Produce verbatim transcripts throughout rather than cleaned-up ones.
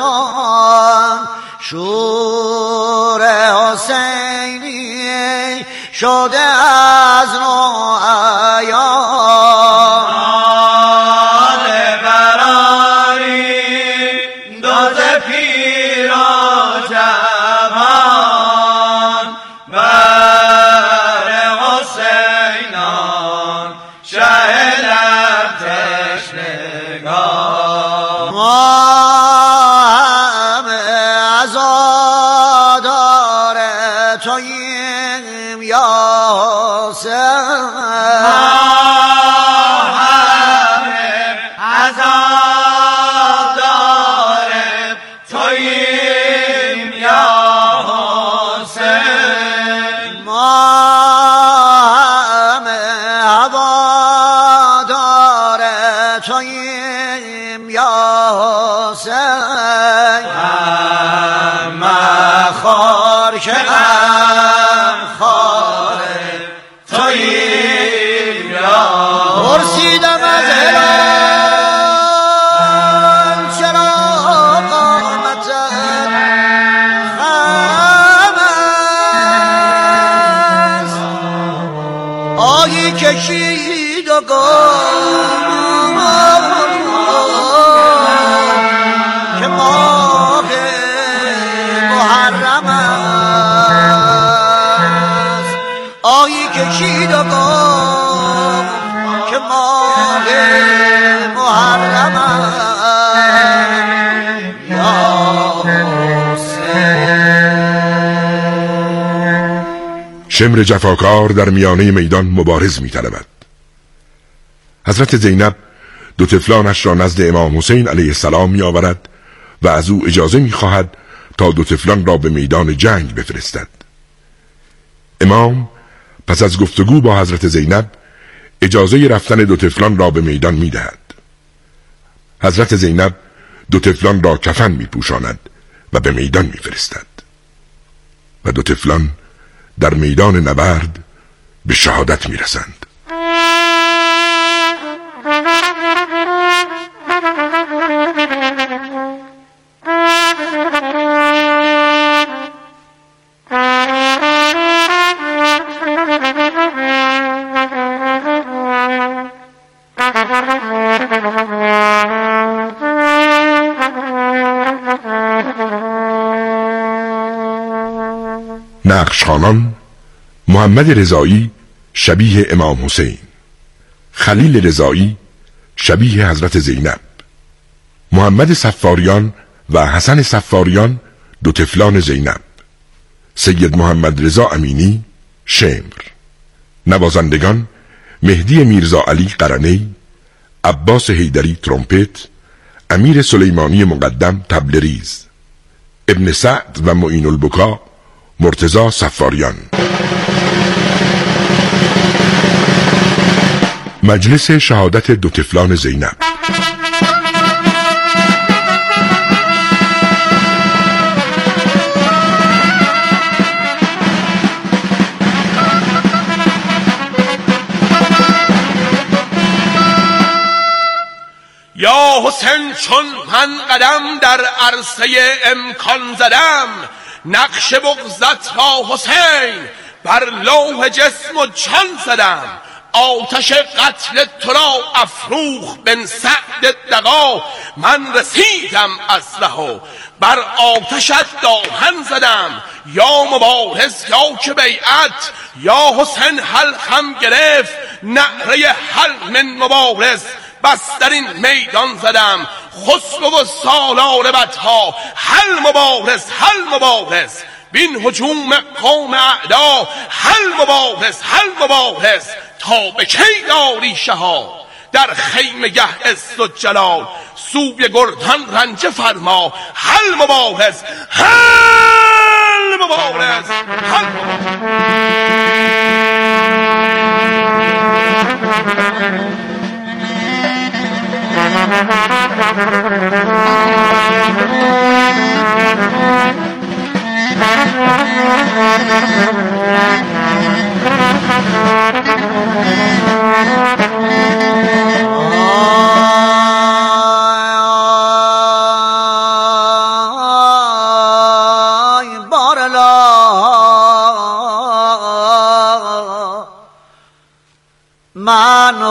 شور حسینی شده از نو عیان آل براری داز پیر و جوان بر حسینان شه لب تشنگان ما همه عزادار توییم یا حسین توییم یا حسین همه خار که غم خار توییم یا پرسیدم از هلال چرا قامت خم است آیی کشید و گفت که ماه محرم است آیی کشید و گفت که ماه محرم است یا حسین. شمر جفاکار در میانه میدان مبارز می‌طلبد. حضرت زینب دو طفلانش را نزد امام حسین علیه السلام می آورد و از او اجازه می خواهد تا دو طفلان را به میدان جنگ بفرستد. امام پس از گفتگو با حضرت زینب اجازه رفتن دو طفلان را به میدان می دهد. حضرت زینب دو طفلان را کفن می پوشاند و به میدان می فرستد و دو طفلان در میدان نبرد به شهادت می رسند. نقشخوانان: محمد رضایی شبیه امام حسین، خلیل رضایی شبیه حضرت زینب، محمد صفاریان و حسن صفاریان دو طفلان زینب، سید محمد رضا امینی شمر. نوازندگان: مهدی میرزا علی قرنی، عباس حیدری ترومپت، امیر سلیمانی مقدم تبلریز، ابن سعد و معین البکا مرتضی صفاریان. مجلس شهادت دو طفلان زینب. یا حسین چون من قدم در عرصه امکان زدم، نقش بغضت را حسین بر لوح جسم و جان زدم. آتش قتل تو را افروخ بن سعد دغا، من رسیدم از ره بر آتشت دامن زدم. یا مبارز یا که بیعت، یا حسین حلقم گرفت نعره حل من مبارز. بس در این میدان زدم خسرو و سالار بدها، حل مبارز حل مبارز بین هجوم قوم اعدا. حل مبارز حل مبارز تا به کی داری شها، در خیمه گه عز و جلال سوی گردان رنجه فرما. حل مبارز حل مبارز حل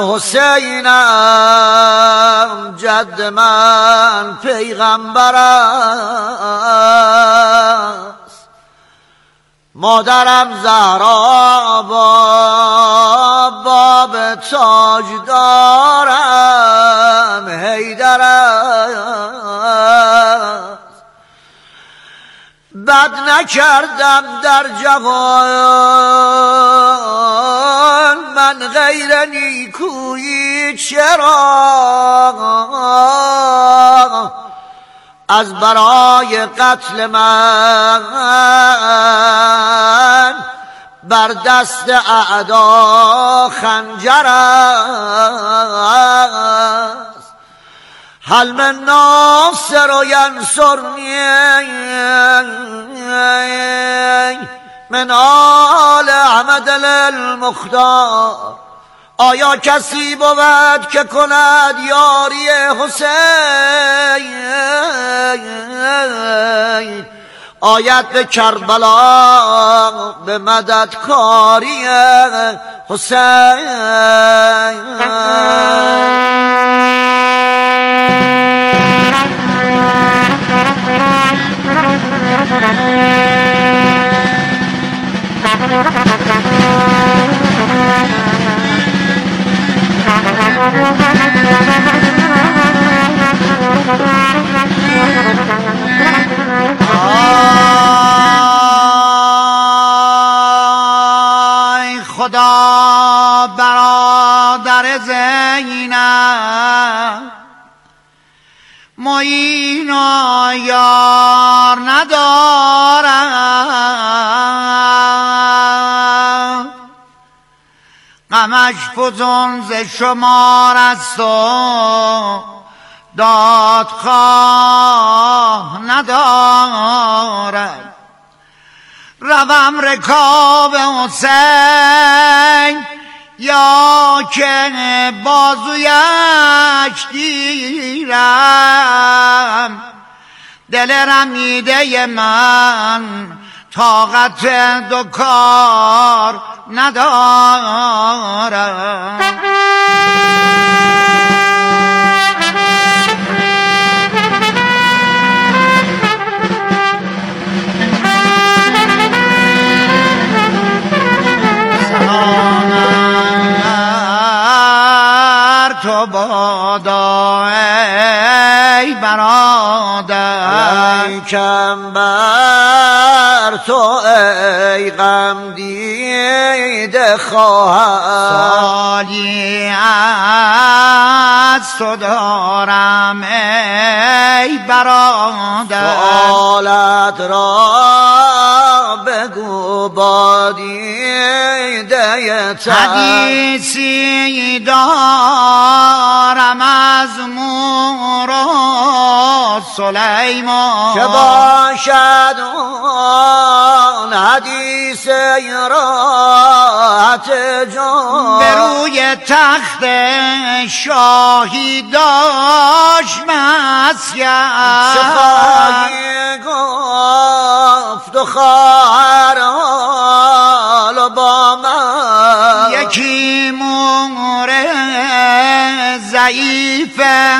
حسینم جد من پیغمبر است، مادرم زهرا با باب تاج دارم حیدر است. بد نکردم در جهان من غیر نیکویی، چرا از برای قتل من بر دست اعدا خنجر است. هل من ناصر ینصرنی من آل احمد المختار، آیا کسی بود که کند یاری حسین، آید به کربلا به مددکاری حسین. آی خدا برادر زینب معین و یار ندارد، غمش فزون ز شمار است و دادخواه ندارد. روم رکاب حسین یا که بازویش گیرم، دل رمیده من طاقت دو کار ندارم. تو بادا ای برادر، کم بر تو ای غم دیده خواهر، سالی از تو دارم ای برادر. سؤالت را بگو با دیده تر، حدیثی دارم از مور و سلیمان، که باشد اون حدیث راحت جان. به روی تخت شاهی داشت مسکن، چه خواهی گفت و خواهر حال با من، یکی مور ضعیف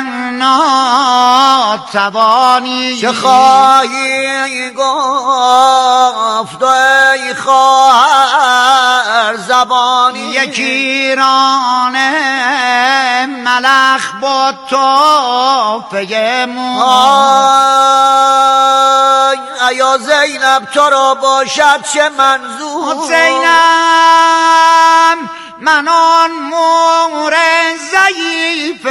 ناتوانی، چه خواهی گفت ای خواهر زبانی، یکی ران ملخ با توفه موی. ایا زینب تو را باشد چه منظور؟ زینب من آن مور ضعیف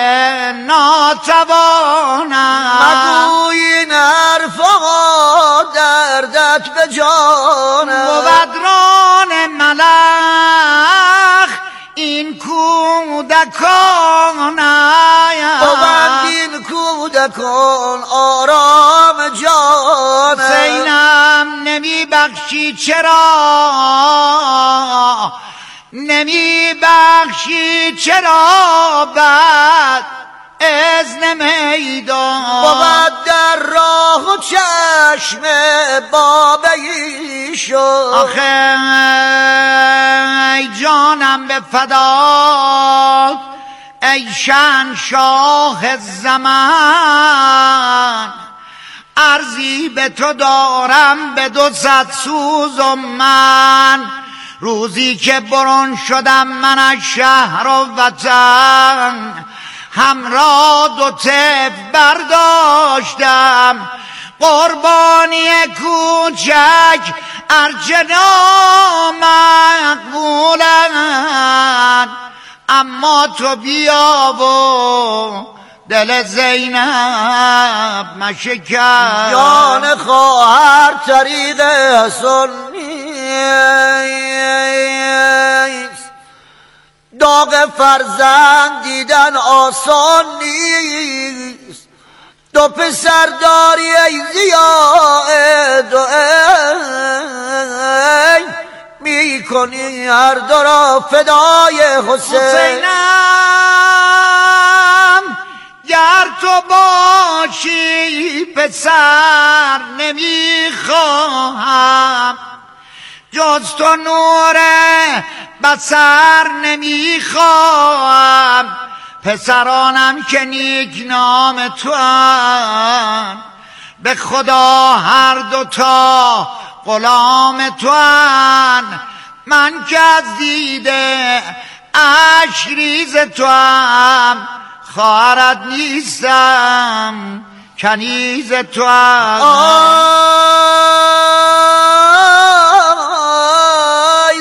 ناتوانم، مگو این حرفا دردت به جانم. بود ران ملخ این کودکان، بود این کودکان آرام جانم. زینب نمی بخشی چرا، نمی بخشی چرا بعد اذن میدان، بود در راه و چشم بابی شد. آخه ای جانم به فدات ای شهنشاه زمان، عرضی به تو دارم به دو صد سوز و من، روزی که برون شدم من از شهر و وطن، همراه دو طفل برداشتم قربانی کوچک ارچه نامقبولند، اما تو بیا و دل زینب مشکن. جان خواهر طریق حسن نیست، داغ فرزند دیدن آسان نیست، دو پسر داری ای زیاد و ای می کنی هر دو را فدای حسین. حسینم گر تو باشی پسر نمیخواهم، جز تو نور بصر نمیخواهم، پسرانم که نیک نام تو ان، به خدا هر دوتا غلام تو ان، من که از دیده اشک ریز تو ام، خواهرت نیستم کنیز تو ام. آی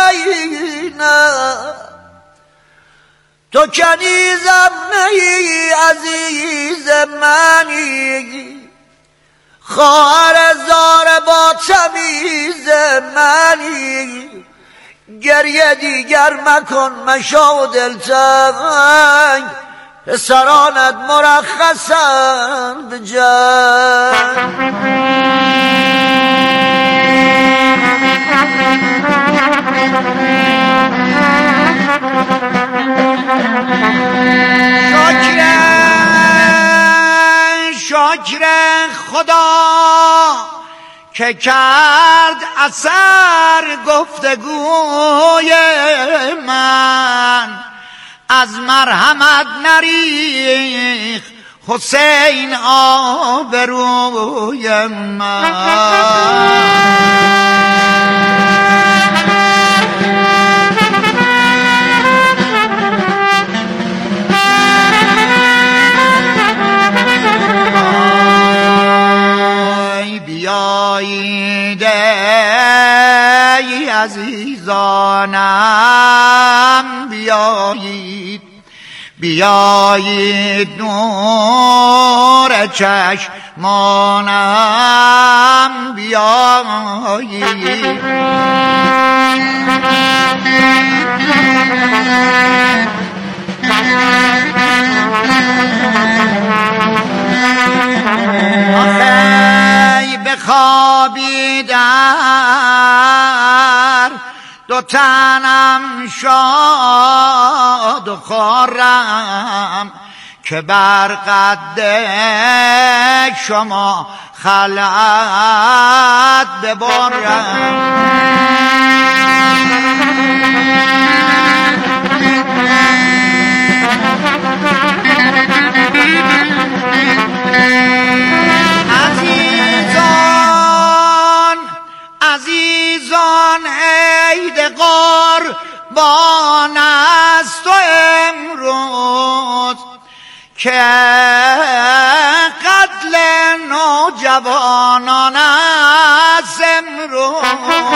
زینب تو کنیزم نی عزیز منی، خواهر زار با تمیز منی، گریه دیگر مکن مشو دلتنگ، پسرانت مرخصند به جنگ. شاکرن شاکرن خدا که کرد اثر گفتگوی من، از مرحمت نریخ حسین آبروی من. بیایید ای عزیزانم بیایید، بیایید نور چشمانم بیایید، بخوابیدن دو تنم شاد و خورم، که بر قد شما خلعت ببرم. عزیزان عزیزان عید قربان است و امروز، که قتل نوجوانان است امروز.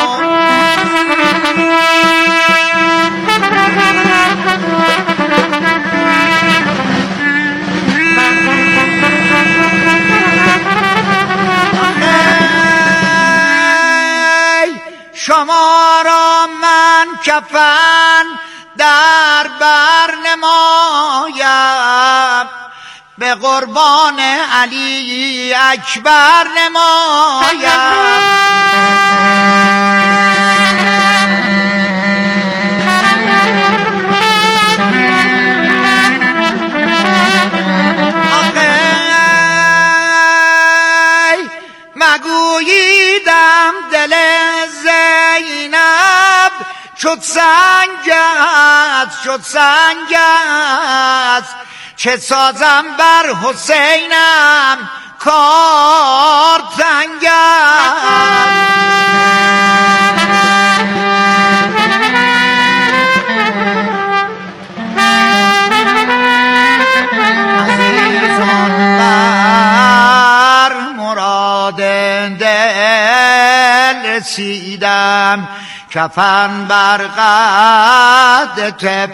شما را من کفن در بر نمایم، به قربان علی اکبر نمایم. مگوییدم دل زینب شد سنگت شد سنگت چه سازم بر حسینم کار تنگت رسیدم کفن بر قد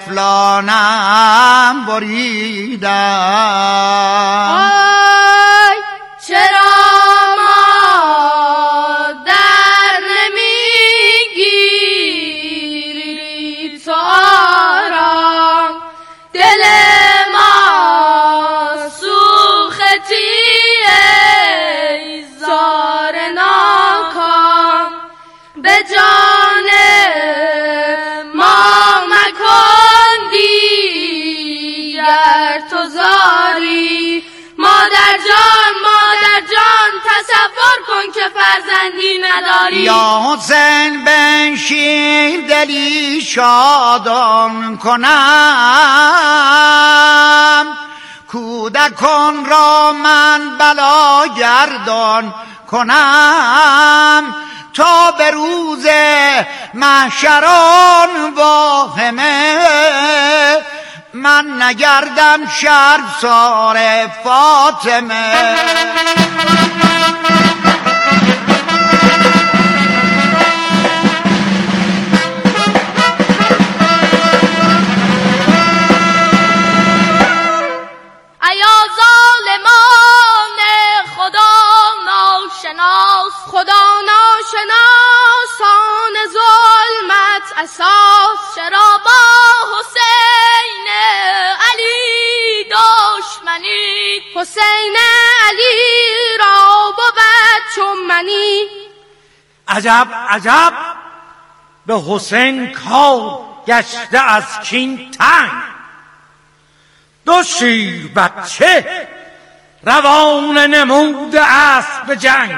طفلانم بریدم آی چرا مادر نمیگیری تو آرام دل ما سوختی ای زار ناکام به جان ما مکن دیگر تو زاری مادر جان مادر جان تصور کن که فرزندی نداری یا حسین بنشین دلی شادان کنم کودکان را من بلا گردان کنم تا به روز محشران واهمه من نگردم شرمسار فاطمه ایا ظالمان خدا ناشناس خدا ناشناسان ظلمت اساس چرا با حسین علی دشمنی حسین علی را بود چون منی عجب عجب به حسین کار گشته از کین تنگ دو شیر بچه روان نمود اسب جنگ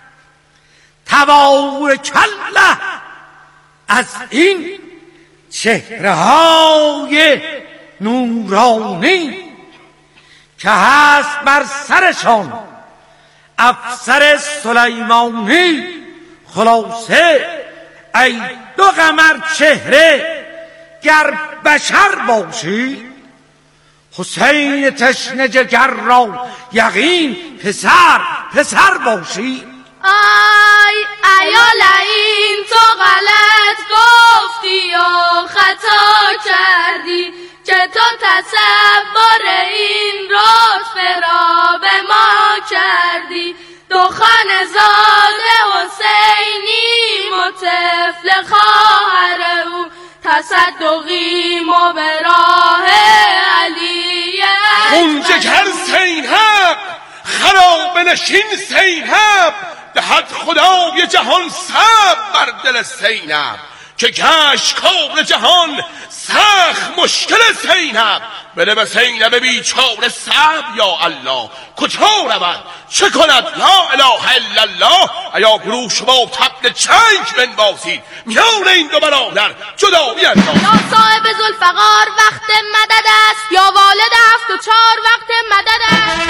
تبارکالله از این چهره های نورانی که هست بر سرشان افسر سلیمانی خلاصه ای دو قمر چهره گر بشر باشی حسین تشنه جگر را یقین پسر پسر باشی آی ایال این تو غلط گفتی و خطا کردی که تو تصور این رتبه را به ما کردی دخان زاده حسینیم و طفل خواهر او تصدقیم و به راه علی اون جگر سینحق خراب نشین سینحق دهد خدای جهان صبر بر دل سینب که گشت کار جهان سخت مشکل سینب بده به سینب بیچاره صبر یا الله کجا رود چه کند لا اله الا الله ایا گروش با طبل چنگ بنوازید میان این دو برادر جدا بیندازید یا صاحب ذوالفقار وقت مدد است یا والد هفت و چهار وقت مدد است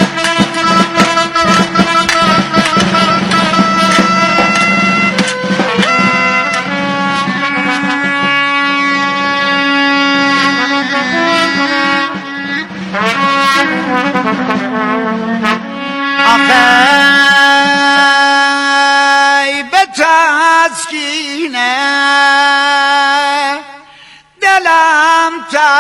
آخی به تسکینه دلم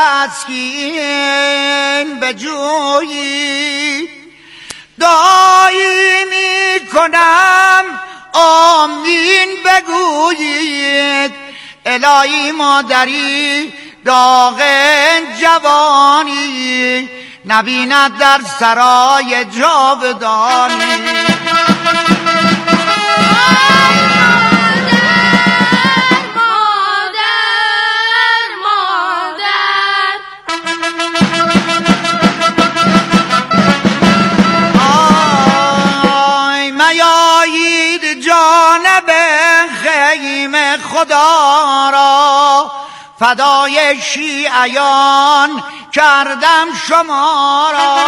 تسکین به جویی دعایی می کنم آمین بگویید الهی مادری داغ جوانی نبیند در سرای جاودانی جانب خیر کریم خدا را فدای شیعیان کردم شما را.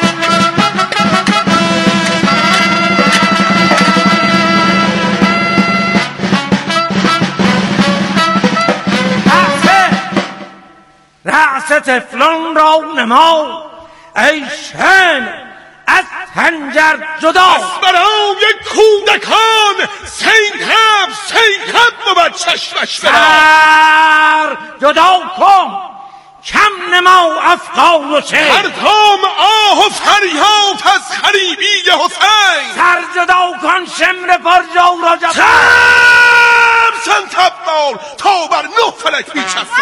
رأس طفلان را نما ای شن از خنجر جدا. از برای کودکان سیهب سیهب بود چشمش برا. سر جدا کن کم نما افغان و چه هر تام آه و فریاد از خریبی حسین. سر جدا کن شمر فرجا را جدا. خم سن تبال تا بر نه فلک بیچست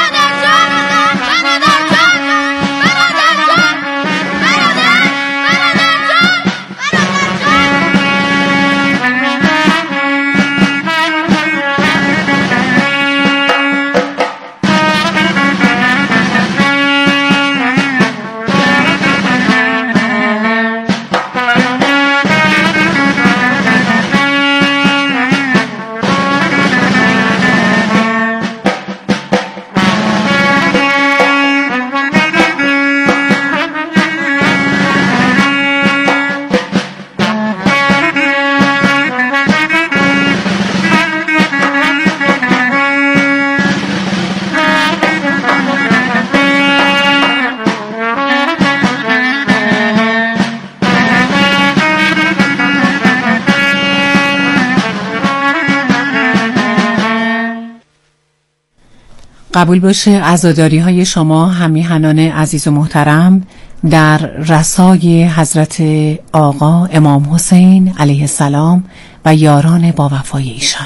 قبول باشه عزاداری های شما همیهنان عزیز و محترم در رسای حضرت آقا امام حسین علیه السلام و یاران با وفای ایشان.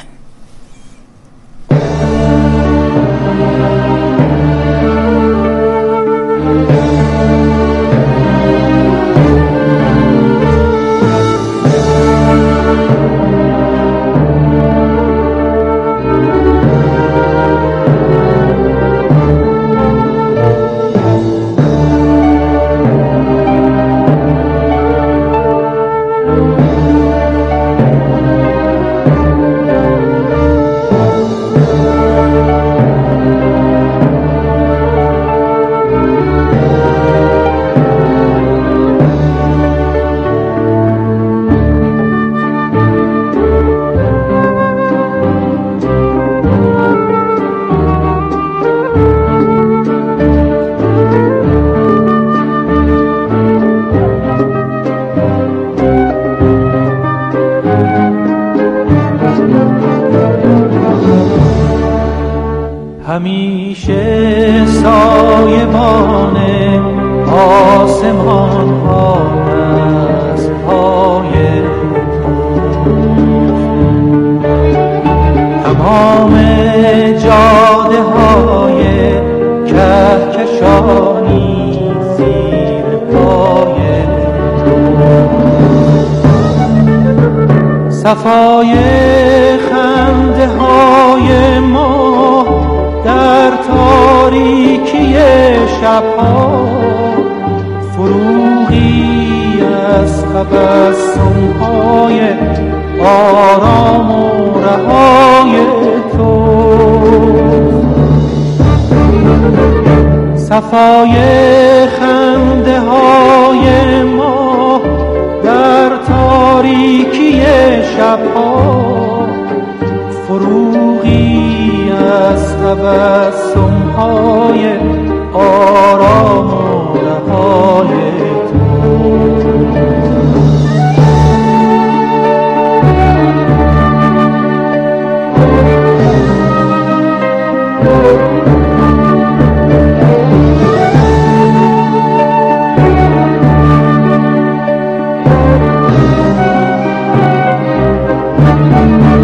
همیشه سایبان آسمان ها از پای تمام جاده های کهکشانی زیر پای صفای خنده های ما در تاریکی شبها فروغی از تبسم‌های آرام و رهای تو صفای خنده های ما در تاریکی شبها فروغی از تبسم‌های آرام و رهای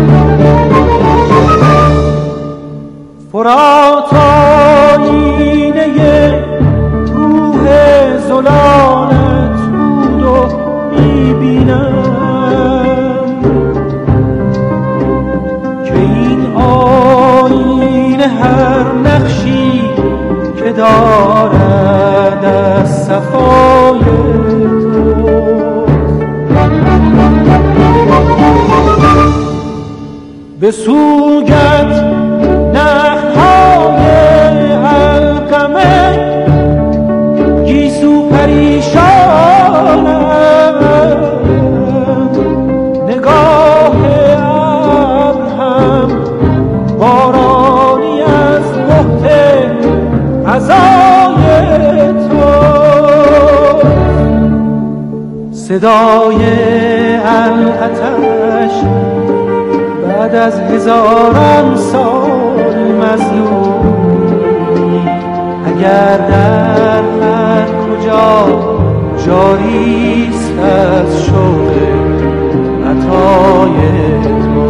فراتایی به سوگت نخهای علقمه گیسو پریشانم، نگاه ابرهم بارانی از بحت عزای تو، صدای الاتش بعد از هزاران سال مظلومی، اگر در هر کجا جاریست از شوق عطای تو،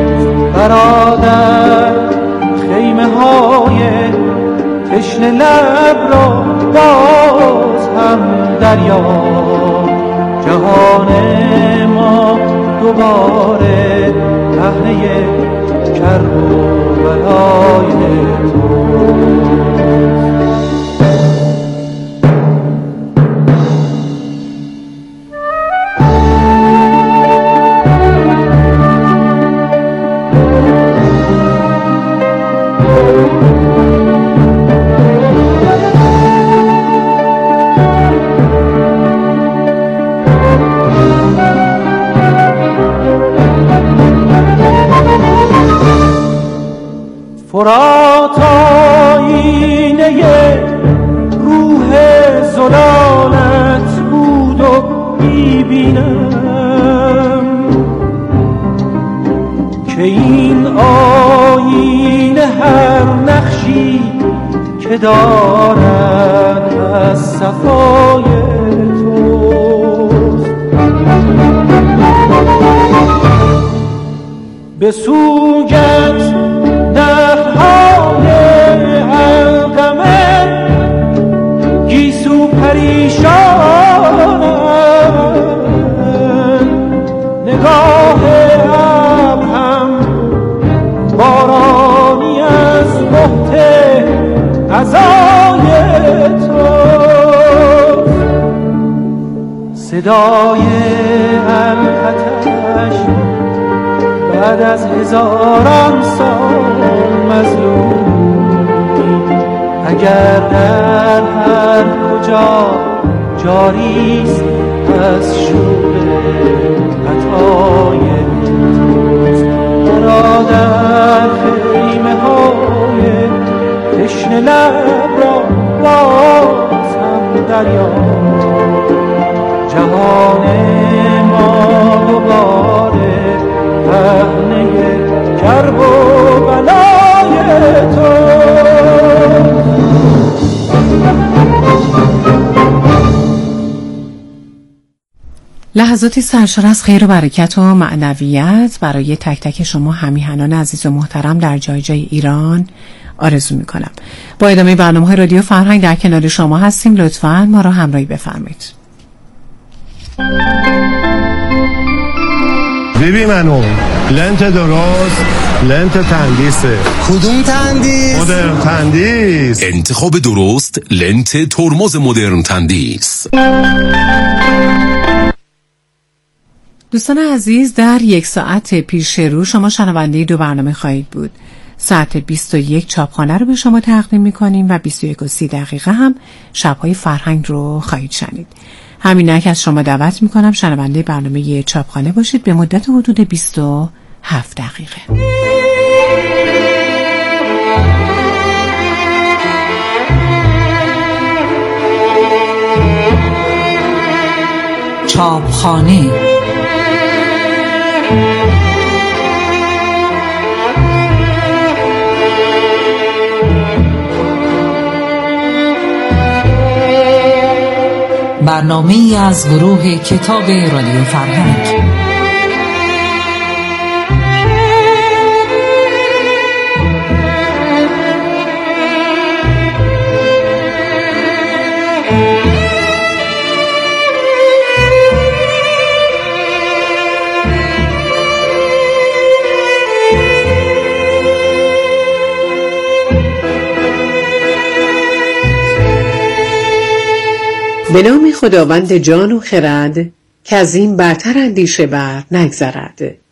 برادر خیمه های تشنه لب را باز هم دریا، جهان ما دوباره پهنه کرب و بلای تو. فرات آینه روح زلالت بود و میبینم که این آینه هر نقشی که دارد از صفای توست، به سوگت نخهای علقمه گیسو پریشانم، نگاه ابرهم بارانی از بحت عزای تو، صدای الاتش بعد از هزاران سال مظلومی، اگر در هر کجا جاریست از شور عطای توست، برادر خیمه های تشنه لب را باز هم دریا، جهان ما دوباره پهنه کرب و بلای تو. لحظاتی سرشار از خیر و برکت و معنویت برای تک تک شما همیهنان عزیز و محترم در جای جای ایران آرزو می کنم. با ادامه برنامه رادیو فرهنگ در کنار شما هستیم، لطفاً ما را همراهی بفرمایید. ببین منو لنت درست، لنت تندیسه. کدوم تندیس؟ مدرن تندیس. انتخاب درست لنت ترمز مدرن تندیس. دوستان عزیز، در یک ساعت پیش رو شما شنونده دو برنامه خواهید بود. ساعت بیست و یک چاپخانه رو به شما تقدیم می‌کنیم و بیست و یک و سی دقیقه هم شب‌های فرهنگ رو خواهید شنید. همینک از شما دعوت می‌کنم شنونده برنامه چاپخانه باشید به مدت حدود بیست و هفت دقیقه. چاپخانه برنامه‌ای از گروه کتاب رادیو فرهنگ. به نام خداوند جان و خرد که از این برتر اندیشه بر نگذرد.